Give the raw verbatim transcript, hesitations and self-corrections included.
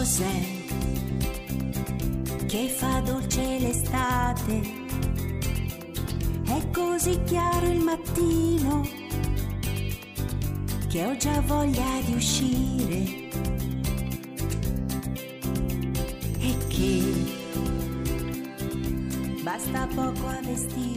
cos'è che fa dolce l'estate? È così chiaro il mattino che ho già voglia di uscire e che basta poco a vestire